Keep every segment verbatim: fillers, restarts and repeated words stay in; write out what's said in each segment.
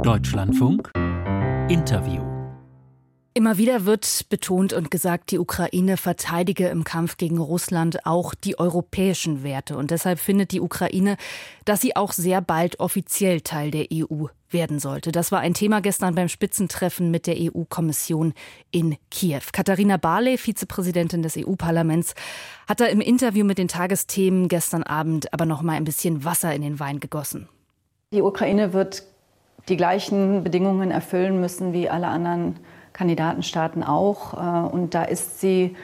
Deutschlandfunk Interview. Immer wieder wird betont und gesagt, die Ukraine verteidige im Kampf gegen Russland auch die europäischen Werte. Und deshalb findet die Ukraine, dass sie auch sehr bald offiziell Teil der E U werden sollte. Das war ein Thema gestern beim Spitzentreffen mit der E U-Kommission in Kiew. Katharina Barley, Vizepräsidentin des E U-Parlaments, hat da im Interview mit den Tagesthemen gestern Abend aber noch mal ein bisschen Wasser in den Wein gegossen. Die Ukraine wird die gleichen Bedingungen erfüllen müssen wie alle anderen Kandidatenstaaten auch. Und da ist sie,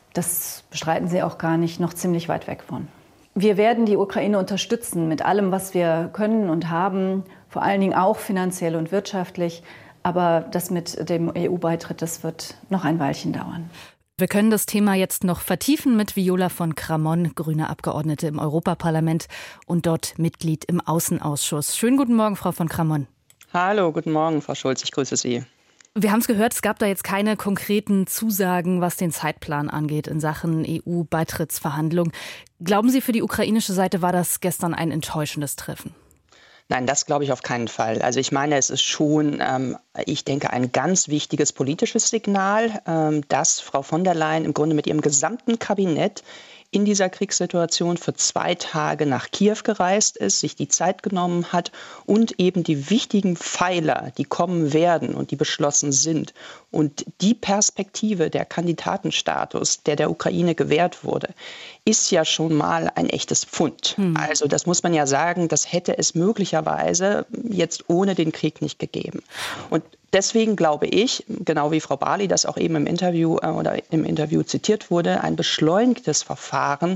das bestreiten sie auch gar nicht, noch ziemlich weit weg von. Wir werden die Ukraine unterstützen mit allem, was wir können und haben, vor allen Dingen auch finanziell und wirtschaftlich. Aber das mit dem E U-Beitritt, das wird noch ein Weilchen dauern. Wir können das Thema jetzt noch vertiefen mit Viola von Kramon, grüne Abgeordnete im Europaparlament und dort Mitglied im Außenausschuss. Schönen guten Morgen, Frau von Kramon. Hallo, guten Morgen, Frau Schulz, ich grüße Sie. Wir haben es gehört, es gab da jetzt keine konkreten Zusagen, was den Zeitplan angeht in Sachen E U-Beitrittsverhandlungen. Glauben Sie, für die ukrainische Seite war das gestern ein enttäuschendes Treffen? Nein, das glaube ich auf keinen Fall. Also ich meine, es ist schon, ähm, ich denke, ein ganz wichtiges politisches Signal, ähm, dass Frau von der Leyen im Grunde mit ihrem gesamten Kabinett in dieser Kriegssituation für zwei Tage nach Kiew gereist ist, sich die Zeit genommen hat und eben die wichtigen Pfeiler, die kommen werden und die beschlossen sind und die Perspektive, der Kandidatenstatus, der der Ukraine gewährt wurde, ist ja schon mal ein echtes Pfund. Hm. Also das muss man ja sagen, das hätte es möglicherweise jetzt ohne den Krieg nicht gegeben. Und deswegen glaube ich, genau wie Frau Barley das auch eben im Interview äh, oder im Interview zitiert wurde, ein beschleunigtes Verfahren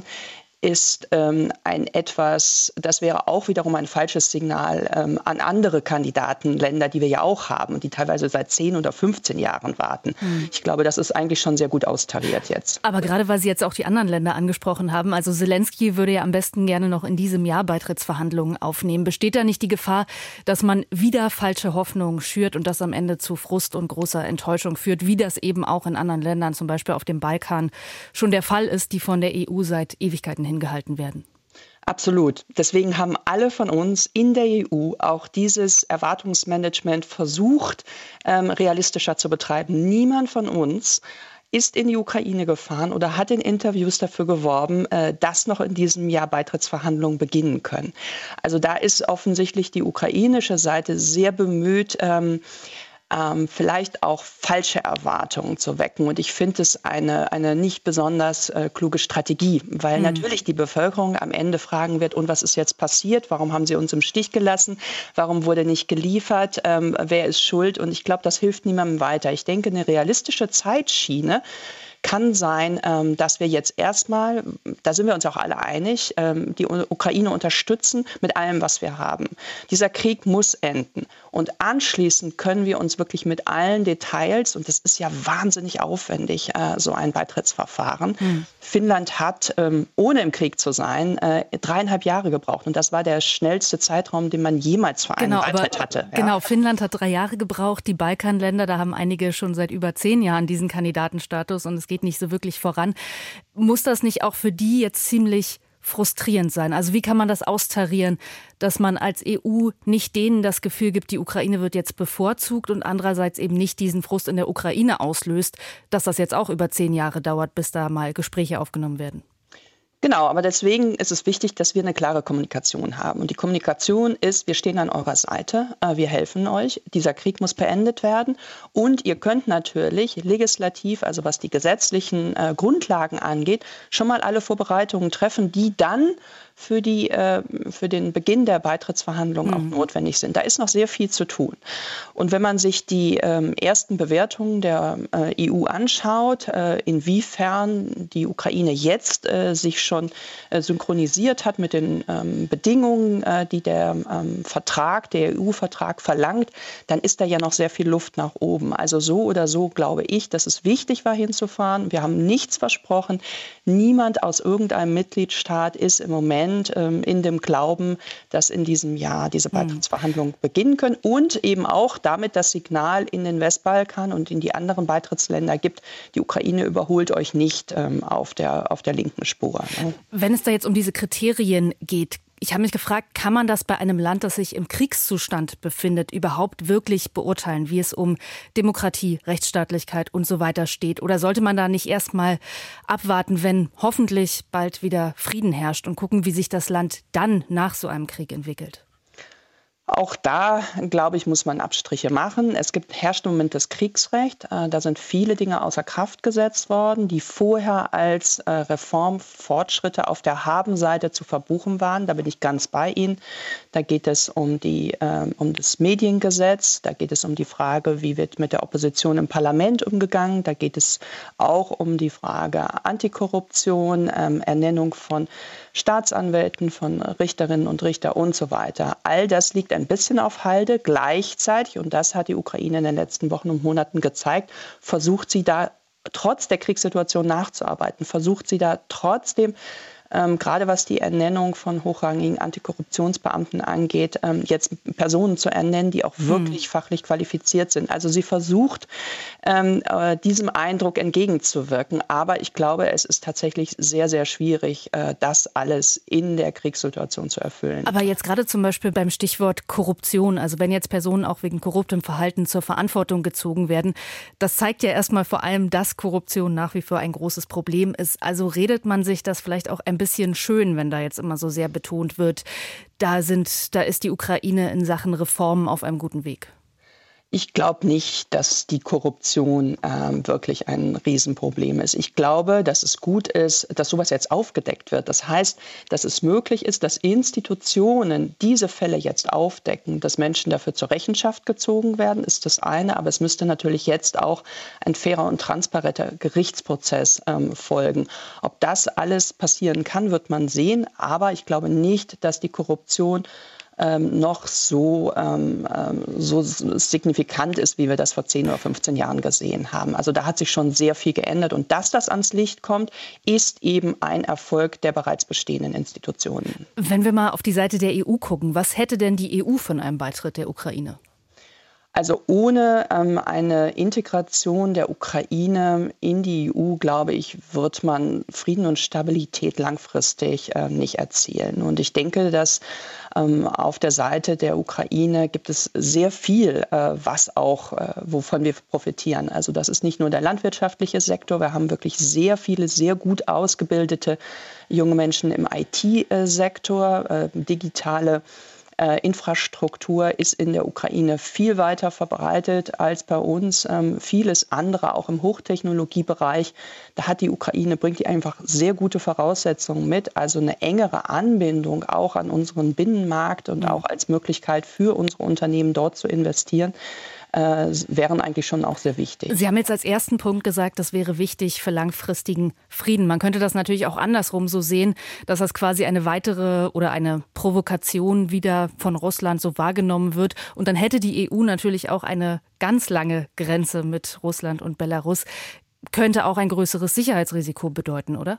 ist ähm, ein etwas, das wäre auch wiederum ein falsches Signal ähm, an andere Kandidatenländer, die wir ja auch haben und die teilweise seit zehn oder fünfzehn Jahren warten. Mhm. Ich glaube, das ist eigentlich schon sehr gut austariert jetzt. Aber gerade weil Sie jetzt auch die anderen Länder angesprochen haben, also Zelensky würde ja am besten gerne noch in diesem Jahr Beitrittsverhandlungen aufnehmen. Besteht da nicht die Gefahr, dass man wieder falsche Hoffnungen schürt und das am Ende zu Frust und großer Enttäuschung führt, wie das eben auch in anderen Ländern, zum Beispiel auf dem Balkan, schon der Fall ist, die von der E U seit Ewigkeiten hingehalten werden? Absolut. Deswegen haben alle von uns in der E U auch dieses Erwartungsmanagement versucht, ähm, realistischer zu betreiben. Niemand von uns ist in die Ukraine gefahren oder hat in Interviews dafür geworben, äh, dass noch in diesem Jahr Beitrittsverhandlungen beginnen können. Also da ist offensichtlich die ukrainische Seite sehr bemüht, ähm, Ähm, vielleicht auch falsche Erwartungen zu wecken. Und ich finde es eine, eine nicht besonders äh, kluge Strategie, weil mhm. natürlich die Bevölkerung am Ende fragen wird, und was ist jetzt passiert? Warum haben sie uns im Stich gelassen? Warum wurde nicht geliefert? Ähm, wer ist schuld? Und ich glaube, das hilft niemandem weiter. Ich denke, eine realistische Zeitschiene kann sein, ähm, dass wir jetzt erstmal, da sind wir uns auch alle einig, ähm, die Ukraine unterstützen mit allem, was wir haben. Dieser Krieg muss enden. Und anschließend können wir uns wirklich mit allen Details, und das ist ja wahnsinnig aufwendig, äh, so ein Beitrittsverfahren. Hm. Finnland hat, ähm, ohne im Krieg zu sein, äh, dreieinhalb Jahre gebraucht. Und das war der schnellste Zeitraum, den man jemals für einen genau, Beitritt aber, hatte. Ja. Genau, Finnland hat drei Jahre gebraucht. Die Balkanländer, da haben einige schon seit über zehn Jahren diesen Kandidatenstatus und es geht nicht so wirklich voran. Muss das nicht auch für die jetzt ziemlich frustrierend sein? Also wie kann man das austarieren, dass man als E U nicht denen das Gefühl gibt, die Ukraine wird jetzt bevorzugt und andererseits eben nicht diesen Frust in der Ukraine auslöst, dass das jetzt auch über zehn Jahre dauert, bis da mal Gespräche aufgenommen werden? Genau, aber deswegen ist es wichtig, dass wir eine klare Kommunikation haben. Und die Kommunikation ist, wir stehen an eurer Seite, wir helfen euch, dieser Krieg muss beendet werden. Und ihr könnt natürlich legislativ, also was die gesetzlichen äh, Grundlagen angeht, schon mal alle Vorbereitungen treffen, die dann für, die, äh, für den Beginn der Beitrittsverhandlungen mhm. auch notwendig sind. Da ist noch sehr viel zu tun. Und wenn man sich die ähm, ersten Bewertungen der äh, E U anschaut, äh, inwiefern die Ukraine jetzt äh, sich schon äh, synchronisiert hat mit den ähm, Bedingungen, äh, die der ähm, Vertrag, der E U-Vertrag verlangt, dann ist da ja noch sehr viel Luft nach oben. Also so oder so glaube ich, dass es wichtig war, hinzufahren. Wir haben nichts versprochen. Niemand aus irgendeinem Mitgliedstaat ist im Moment in dem Glauben, dass in diesem Jahr diese Beitrittsverhandlungen beginnen können und eben auch damit das Signal in den Westbalkan und in die anderen Beitrittsländer gibt, die Ukraine überholt euch nicht ähm, auf der, auf der linken Spur. Ne? Wenn es da jetzt um diese Kriterien geht, Ich habe mich gefragt, kann man das bei einem Land, das sich im Kriegszustand befindet, überhaupt wirklich beurteilen, wie es um Demokratie, Rechtsstaatlichkeit und so weiter steht? Oder sollte man da nicht erst mal abwarten, wenn hoffentlich bald wieder Frieden herrscht und gucken, wie sich das Land dann nach so einem Krieg entwickelt? Auch da, glaube ich, muss man Abstriche machen. Es gibt herrscht im Moment das Kriegsrecht. Da sind viele Dinge außer Kraft gesetzt worden, die vorher als Reformfortschritte auf der Habenseite zu verbuchen waren. Da bin ich ganz bei Ihnen. Da geht es um, die, um das Mediengesetz. Da geht es um die Frage, wie wird mit der Opposition im Parlament umgegangen. Da geht es auch um die Frage Antikorruption, Ernennung von Staatsanwälten, von Richterinnen und Richter und so weiter. All das liegt ein bisschen auf Halde. Gleichzeitig, und das hat die Ukraine in den letzten Wochen und Monaten gezeigt, versucht sie da trotz der Kriegssituation nachzuarbeiten, versucht sie da trotzdem, ähm, gerade was die Ernennung von hochrangigen Antikorruptionsbeamten angeht, ähm, jetzt Personen zu ernennen, die auch wirklich hm. fachlich qualifiziert sind. Also sie versucht, ähm, äh, diesem Eindruck entgegenzuwirken. Aber ich glaube, es ist tatsächlich sehr, sehr schwierig, äh, das alles in der Kriegssituation zu erfüllen. Aber jetzt gerade zum Beispiel beim Stichwort Korruption, also wenn jetzt Personen auch wegen korruptem Verhalten zur Verantwortung gezogen werden, das zeigt ja erstmal vor allem, dass Korruption nach wie vor ein großes Problem ist. Also redet man sich das vielleicht auch ein bisschen schön, wenn da jetzt immer so sehr betont wird, da sind, da ist die Ukraine in Sachen Reformen auf einem guten Weg. Ich glaube nicht, dass die Korruption ähm, wirklich ein Riesenproblem ist. Ich glaube, dass es gut ist, dass sowas jetzt aufgedeckt wird. Das heißt, dass es möglich ist, dass Institutionen diese Fälle jetzt aufdecken, dass Menschen dafür zur Rechenschaft gezogen werden, ist das eine. Aber es müsste natürlich jetzt auch ein fairer und transparenter Gerichtsprozess ähm, folgen. Ob das alles passieren kann, wird man sehen. Aber ich glaube nicht, dass die Korruption Ähm, noch so, ähm, so signifikant ist, wie wir das vor zehn oder fünfzehn Jahren gesehen haben. Also da hat sich schon sehr viel geändert. Und dass das ans Licht kommt, ist eben ein Erfolg der bereits bestehenden Institutionen. Wenn wir mal auf die Seite der E U gucken, was hätte denn die E U von einem Beitritt der Ukraine? Also ohne ähm, eine Integration der Ukraine in die E U, glaube ich, wird man Frieden und Stabilität langfristig äh, nicht erzielen. Und ich denke, dass ähm, auf der Seite der Ukraine gibt es sehr viel, äh, was auch, äh, wovon wir profitieren. Also das ist nicht nur der landwirtschaftliche Sektor. Wir haben wirklich sehr viele, sehr gut ausgebildete junge Menschen im I T-Sektor, äh, digitale Äh, Infrastruktur ist in der Ukraine viel weiter verbreitet als bei uns. Ähm, vieles andere, auch im Hochtechnologiebereich, da hat die Ukraine, bringt die einfach sehr gute Voraussetzungen mit. Also eine engere Anbindung auch an unseren Binnenmarkt und auch als Möglichkeit für unsere Unternehmen dort zu investieren, äh, wären eigentlich schon auch sehr wichtig. Sie haben jetzt als ersten Punkt gesagt, das wäre wichtig für langfristigen Frieden. Man könnte das natürlich auch andersrum so sehen, dass das quasi eine weitere oder eine Provokation wieder von Russland so wahrgenommen wird. Und dann hätte die E U natürlich auch eine ganz lange Grenze mit Russland und Belarus. Könnte auch ein größeres Sicherheitsrisiko bedeuten, oder?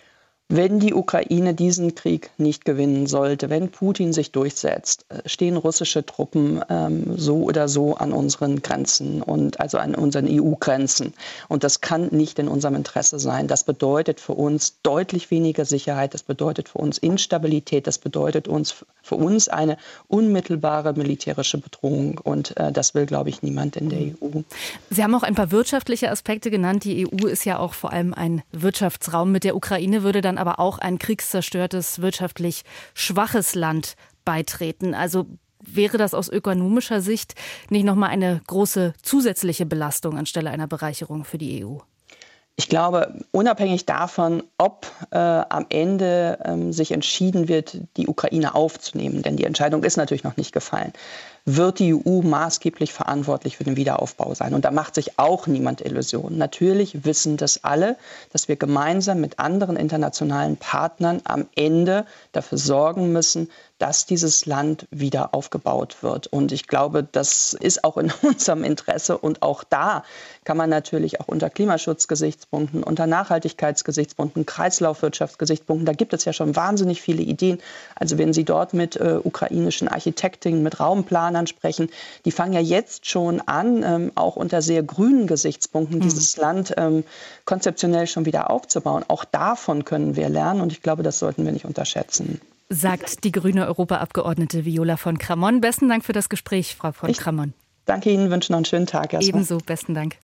Wenn die Ukraine diesen Krieg nicht gewinnen sollte, wenn Putin sich durchsetzt, stehen russische Truppen ähm, so oder so an unseren Grenzen und also an unseren E U-Grenzen. Und das kann nicht in unserem Interesse sein. Das bedeutet für uns deutlich weniger Sicherheit, das bedeutet für uns Instabilität, das bedeutet uns für uns eine unmittelbare militärische Bedrohung. Und äh, das will, glaube ich, niemand in der E U. Sie haben auch ein paar wirtschaftliche Aspekte genannt. Die E U ist ja auch vor allem ein Wirtschaftsraum. Mit der Ukraine würde dann aber auch ein kriegszerstörtes, wirtschaftlich schwaches Land beitreten. Also wäre das aus ökonomischer Sicht nicht nochmal eine große zusätzliche Belastung anstelle einer Bereicherung für die E U? Ich glaube, unabhängig davon, ob äh, am Ende ähm, sich entschieden wird, die Ukraine aufzunehmen, denn die Entscheidung ist natürlich noch nicht gefallen, wird die E U maßgeblich verantwortlich für den Wiederaufbau sein. Und da macht sich auch niemand Illusionen. Natürlich wissen das alle, dass wir gemeinsam mit anderen internationalen Partnern am Ende dafür sorgen müssen, dass dieses Land wieder aufgebaut wird. Und ich glaube, das ist auch in unserem Interesse. Und auch da kann man natürlich auch unter Klimaschutzgesichtspunkten, unter Nachhaltigkeitsgesichtspunkten, Kreislaufwirtschaftsgesichtspunkten, da gibt es ja schon wahnsinnig viele Ideen. Also wenn Sie dort mit äh, ukrainischen Architektinnen, mit Raumplanern sprechen, die fangen ja jetzt schon an, ähm, auch unter sehr grünen Gesichtspunkten, mhm. dieses Land ähm, konzeptionell schon wieder aufzubauen. Auch davon können wir lernen. Und ich glaube, das sollten wir nicht unterschätzen. sagt die grüne Europaabgeordnete Viola von Kramon. Besten Dank für das Gespräch, Frau von ich Kramon. Danke Ihnen, wünsche noch einen schönen Tag. Erstmal. Ebenso, besten Dank.